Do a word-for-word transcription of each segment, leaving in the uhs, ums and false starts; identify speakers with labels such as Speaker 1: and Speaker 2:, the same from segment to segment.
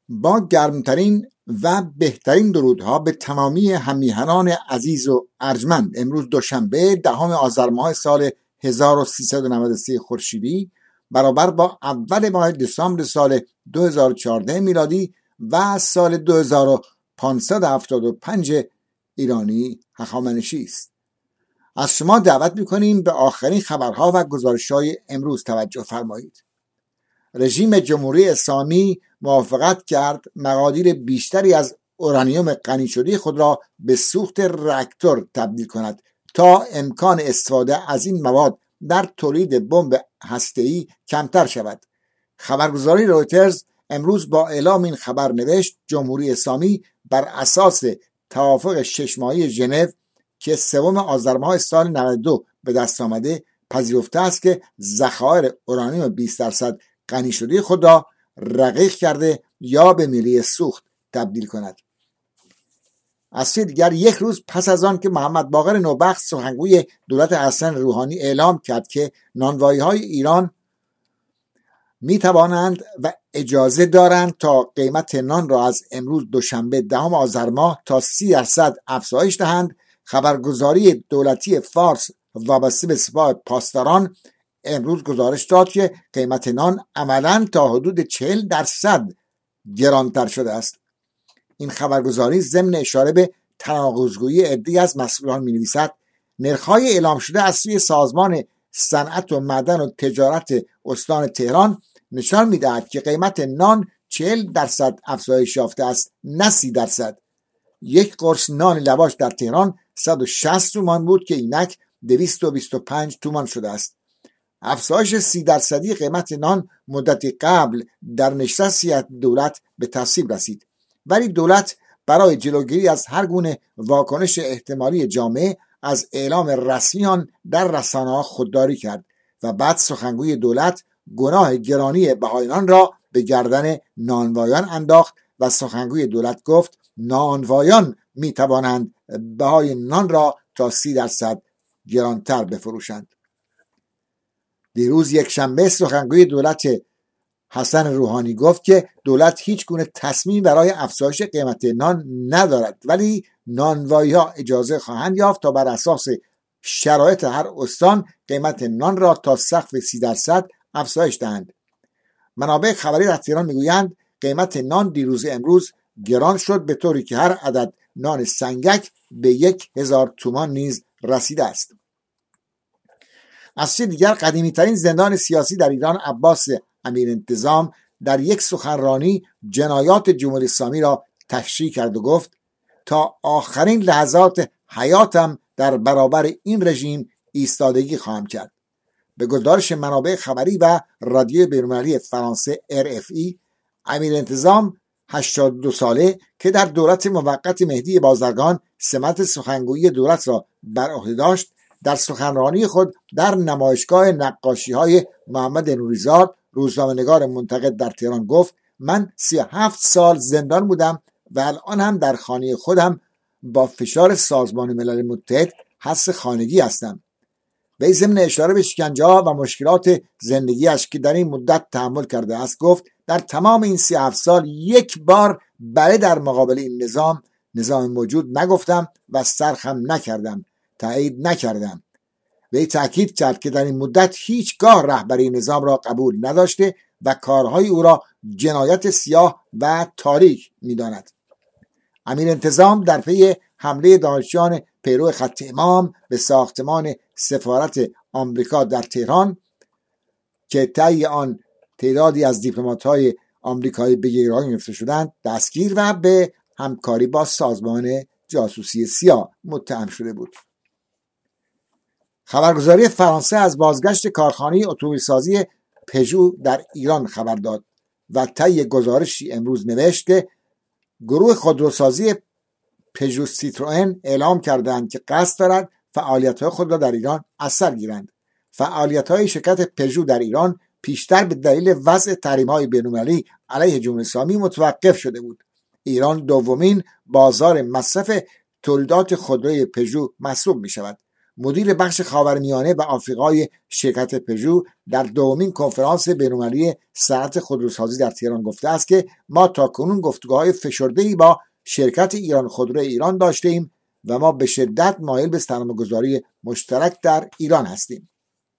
Speaker 1: با گرمترین و بهترین درودها به تمامی هممیهنان عزیز و ارجمند، امروز دوشنبه دهم آذر ماه سال هزار و سیصد و نود و سه خورشیدی برابر با اول ماه دسامبر سال دو هزار و چهارده میلادی و سال دو هزار و پانصد و هفتاد و پنج ایرانی هخامنشی است. از شما دعوت می‌کنیم به آخرین خبرها و گزارش‌های امروز توجه فرمایید. رژیم جمهوری اسلامی موافقت کرد مقادیر بیشتری از اورانیوم غنی شده خود را به سوخت راکتور تبدیل کند تا امکان استفاده از این مواد در تولید بمب هسته‌ای کمتر شود. خبرگزاری رویترز امروز با اعلام این خبر نوشت جمهوری اسلامی بر اساس توافق شش ماهه ژنو که سوم آذر ماه سال نود و دو به دست آمده پذیرفته است که ذخایر اورانیوم بیست درصد غنی شده خود را رقیق کرده یا به میله سوخت تبدیل کند. از سوی دیگر یک روز پس از آن که محمد باقر نوبخت سخنگوی دولت حسن روحانی اعلام کرد که نانوایی‌های ایران می توانند و اجازه دارند تا قیمت نان را از امروز دوشنبه دهم آذر ماه تا سی درصد افزایش دهند، خبرگزاری دولتی فارس وابسته به سپاه پاسداران امروز گزارش داد که قیمت نان عملاً تا حدود چهل درصد گرانتر شده است. این خبرگزاری ضمن اشاره به تناقض‌گویی عده‌ای از مسئولان می‌نویسد نرخ‌های اعلام شده از سوی سازمان صنعت و معدن و تجارت استان تهران نشان می‌دهد که قیمت نان چهل درصد افزایش یافته است، نه سی درصد. یک قرص نان لواش در تهران صد و شصت تومان بود که اینک دویست و بیست و پنج تومان شده است. افزایش سی درصدی قیمت نان مدتی قبل در نشستی از دولت به تصویب رسید، ولی دولت برای جلوگیری از هر گونه واکنش احتمالی جامعه از اعلام رسمی آن در رسانه‌ها خودداری کرد و بعد سخنگوی دولت گناه گرانی بهای نان را به گردن نانوایان انداخت و سخنگوی دولت گفت نانوایان می توانند بهای نان را تا سی درصد گرانتر بفروشند. دیروز یک شنبه سخنگوی دولت حسن روحانی گفت که دولت هیچ گونه تصمیم برای افزایش قیمت نان ندارد، ولی نانوایی‌ها اجازه خواهند یافت تا بر اساس شرایط هر استان قیمت نان را تا سقف سی درصد افزایش دهند. منابع خبری در تهران میگویند قیمت نان دیروز امروز گران شد به طوری که هر عدد نان سنگک به یک هزار تومان نیز رسیده است. از سوی دیگر قدیمی ترین زندان سیاسی در ایران عباس امیرانتظام در یک سخنرانی جنایات جمهوری اسلامی را تشریح کرد و گفت تا آخرین لحظات حیاتم در برابر این رژیم ایستادگی خواهم کرد. به گزارش منابع خبری و رادیو بین‌المللی فرانسه ار اف ای، امیرانتظام هشتاد و دو ساله که در دولت موقت مهدی بازرگان سمت سخنگویی دولت را بر عهده داشت در سخنرانی خود در نمایشگاه نقاشی‌های محمد نوریزاد روزنامه‌نگار منتقد در تهران گفت من سی و هفت سال زندان بودم و الان هم در خانه خودم با فشار سازمان ملل متحد حبس خانگی هستم. به ضمن اشاره به شکنجه‌ها و مشکلات زندگیش که در این مدت تحمل کرده است گفت در تمام این سی و هفت سال یک بار بله در مقابل این نظام نظام موجود نگفتم و سرخم نکردم، تایید نکردم. وی تاکید کرد که در این مدت هیچگاه رهبری نظام را قبول نداشته و کارهای او را جنایت سیاه و تاریک می‌داند. امیرانتظام در پی حمله دانشجویان پیرو خط امام به ساختمان سفارت آمریکا در تهران که طی آن تعدادی از دیپلمات‌های آمریکایی به گروگان گرفته شدند دستگیر و به همکاری با سازمان جاسوسی سیا متهم شده بود. خبرگزاری فرانسه از بازگشت کارخانه اتومبیلسازی پژو در ایران خبر داد و طی گزارشی امروز نوشت که گروه خودروسازی پژو سیتروئن اعلام کردند که قصد دارد فعالیت‌های خود را در ایران از سر گیرند. فعالیت‌های شرکت پژو در ایران پیشتر به دلیل وضع تحریم‌های بین‌المللی علیه جمهوری اسلامی متوقف شده بود. ایران دومین بازار مصرف تولیدات خودروی پژو محسوب می‌شود. مدیر بخش خاورمیانه و آفریقای شرکت پژو در دومین کنفرانس بین‌المللی صنعت خودروسازی در تهران گفته است که ما تاکنون گفتگوهای فشرده‌ای با شرکت ایران خودرو ایران داشتیم و ما به شدت مایل به سرمایه‌گذاری مشترک در ایران هستیم.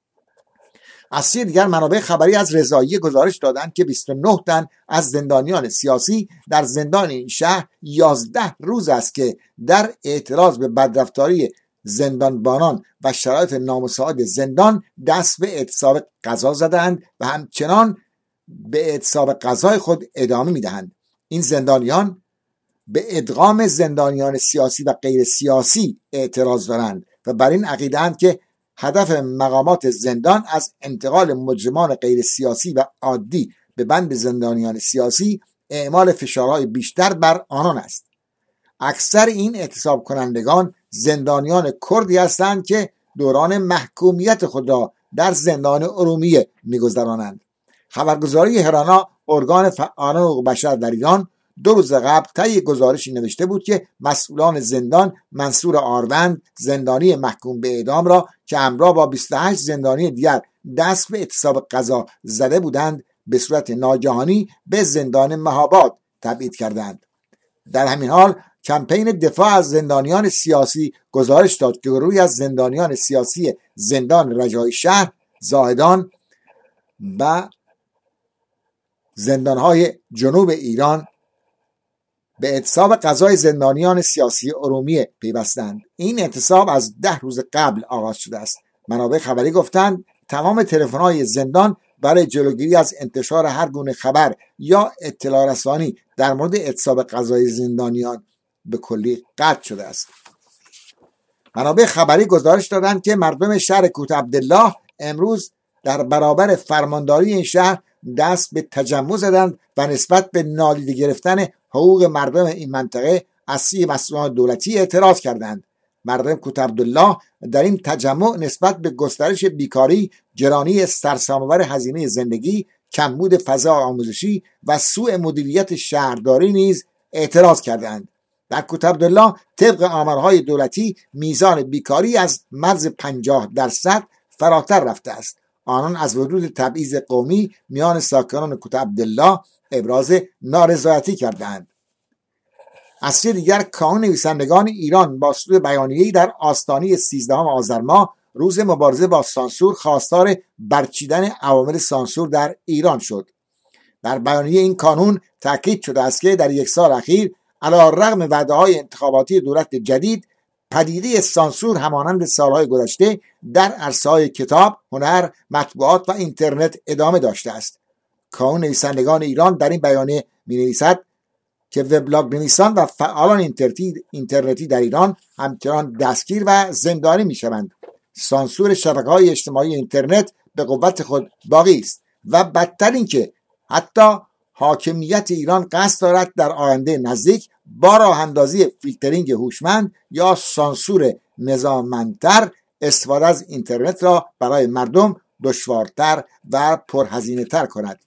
Speaker 1: از سوی دیگر منابع خبری از رضاییه گزارش دادند که بیست و نه تن از زندانیان سیاسی در زندان این شهر یازده روز است که در اعتراض به بدرفتاری زندانبانان و شرایط نامساعد زندان دست به اعتصاب غذا زدند و همچنان به اعتصاب غذای خود ادامه میدهند. این زندانیان به ادغام زندانیان سیاسی و غیر سیاسی اعتراض دارند و بر این عقیده‌اند که هدف مقامات زندان از انتقال مجرمان غیر سیاسی و عادی به بند زندانیان سیاسی اعمال فشارهای بیشتر بر آنان است. اکثر این اعتصاب کنندگان زندانیان کردی هستند که دوران محکومیت خود را در زندان ارومیه می‌گذرانند. خبرگزاری هرانا، ارگان فعالان حقوق بشر در ایران، دو روز قبل طی گزارشی نوشته بود که مسئولان زندان منصور آروند، زندانی محکوم به اعدام را که همراه با بیست و هشت زندانی دیگر دست به اعتصاب غذا زده بودند به صورت ناگهانی به زندان مهاباد تبعید کردند. در همین حال کمپین دفاع از زندانیان سیاسی گزارش داد که گروهی از زندانیان سیاسی زندان رجایی شهر، زاهدان و زندانهای جنوب ایران به اعتصاب غذای زندانیان سیاسی ارومیه پیوستند. این اعتصاب از ده روز قبل آغاز شده است. منابع خبری گفتند تمام تلفن‌های زندان برای جلوگیری از انتشار هر گونه خبر یا اطلاع رسانی در مورد اعتصاب غذای زندانیان به کلی قطع شده است. منابع خبری گزارش دادند که مردم شهر کوت عبدالله امروز در برابر فرمانداری این شهر دست به تجمع زدند و نسبت به نادیده گرفتن حقوق مردم این منطقه از سوی مسئولان دولتی اعتراض کردند. مردم کوت عبدالله در این تجمع نسبت به گسترش بیکاری، گرانی سرسام‌آور هزینه زندگی، کمبود فضا آموزشی و سوء مدیریت شهرداری نیز اعتراض کردند. در کوت عبدالله طبق آمارهای دولتی میزان بیکاری از مرز پنجاه درصد فراتر رفته است. آنان از وجود تبعیض قومی میان ساکنان کوت عبدالله ابراز نارضایتی کردند. از سوی دیگر کانون نویسندگان ایران با صدور بیانیه‌ای در آستانه سیزدهم آذر ماه روز مبارزه با سانسور خواستار برچیدن عوامل سانسور در ایران شد. در بیانیه این کانون تاکید شده است که در یک سال اخیر علی‌رغم وعده‌های انتخاباتی دولت جدید پدیده سانسور همانند سالهای گذشته در عرصه‌های کتاب، هنر، مطبوعات و اینترنت ادامه داشته است. کانون نویسندگان ایران در این بیانیه می‌نویسد که وبلاگ نویسان و فعالان اینترنتی در ایران همچنان دستگیر و زندانی می‌شوند. سانسور شبکه‌های اجتماعی اینترنت به قوت خود باقی است و بدتر این که حتی حاکمیت ایران قصد دارد در آینده نزدیک با راه اندازی فیلترینگ هوشمند یا سانسور نظاممندتر استفاده از اینترنت را برای مردم دشوارتر و پرهزینه تر کند.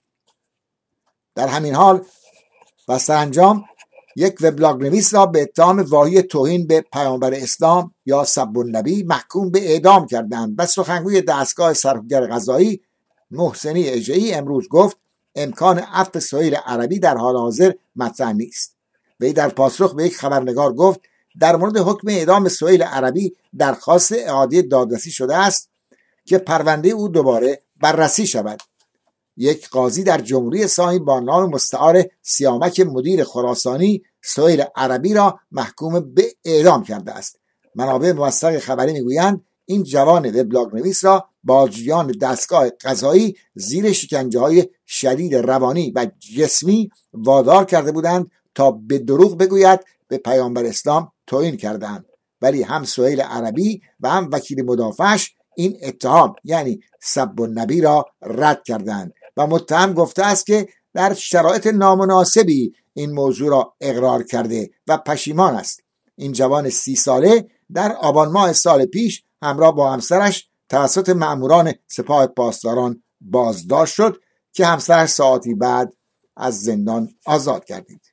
Speaker 1: در همین حال و سرانجام یک وبلاگ نویس را به اتهام واهی توهین به پیامبر اسلام یا سب النبی محکوم به اعدام کردند و سخنگوی دستگاه سرکوبگر قضایی محسنی اژه‌ای امروز گفت امکان عفو سهیل عربی در حال حاضر مطرح نیست. وی در پاسخ به یک خبرنگار گفت در مورد حکم اعدام سهیل عربی درخواست اعاده دادرسی شده است که پرونده او دوباره بررسی شود. یک قاضی در جمهوری اسلامی با نام مستعار سیامک مدیر خراسانی سهیل عربی را محکوم به اعدام کرده است. منابع موثق خبری میگویند این جوان وبلاگ نویس را بازجویان دستگاه قضایی زیر شکنجه‌های شدید روانی و جسمی وادار کرده بودند تا به دروغ بگوید به پیامبر اسلام توهین کردند، ولی هم سهیل عربی و هم وکیل مدافعش این اتهام یعنی سب النبی را رد کردند و متهم گفته است که در شرایط نامناسبی این موضوع را اقرار کرده و پشیمان است. این جوان سی ساله در آبان ماه سال پیش همراه با همسرش توسط مأموران سپاه پاسداران بازداشت شد که همسرش ساعتی بعد از زندان آزاد گردید.